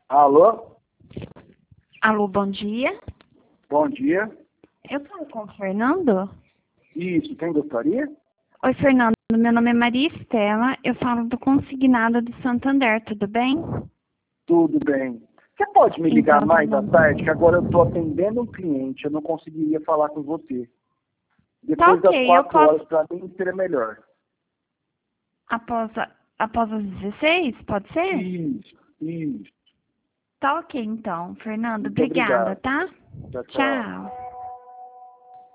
Alô? Alô, bom dia. Bom dia. Eu falo com o Fernando? Isso, quem gostaria? Oi, Fernando. Meu nome é Maria Estela. Eu falo do Consignado do Santander, tudo bem? Tudo bem. Você pode me ligar Então, mais à Fernando. tarde, que agora eu estou atendendo um cliente, eu não conseguiria falar com você. Tá Depois das ok, eu 4 posso... horas, para mim, seria melhor. Após as 16, pode ser? Isso. Tá ok, então, Fernando. Muito Obrigada, obrigado. tá? Tchau, tchau. Tchau.